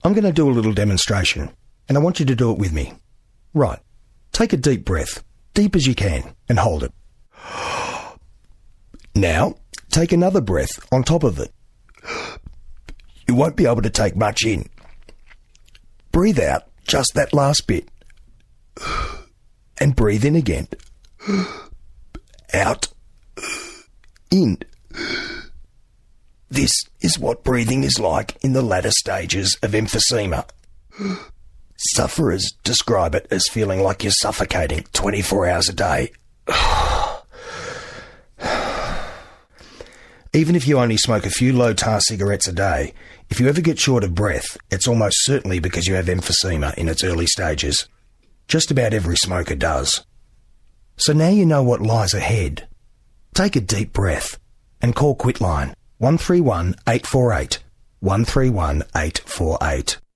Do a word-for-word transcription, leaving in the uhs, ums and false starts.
I'm going to do a little demonstration, and I want you to do it with me. Right. Take a deep breath, deep as you can, and hold it. Now, take another breath on top of it. You won't be able to take much in. Breathe out just that last bit. And breathe in again. Out. In. This is what breathing is like in the latter stages of emphysema. Sufferers describe it as feeling like you're suffocating twenty-four hours a day. Even if you only smoke a few low-tar cigarettes a day, if you ever get short of breath, it's almost certainly because you have emphysema in its early stages. Just about every smoker does. So now you know what lies ahead. Take a deep breath and call Quitline one three one, eight four eight, one three one, eight four eight.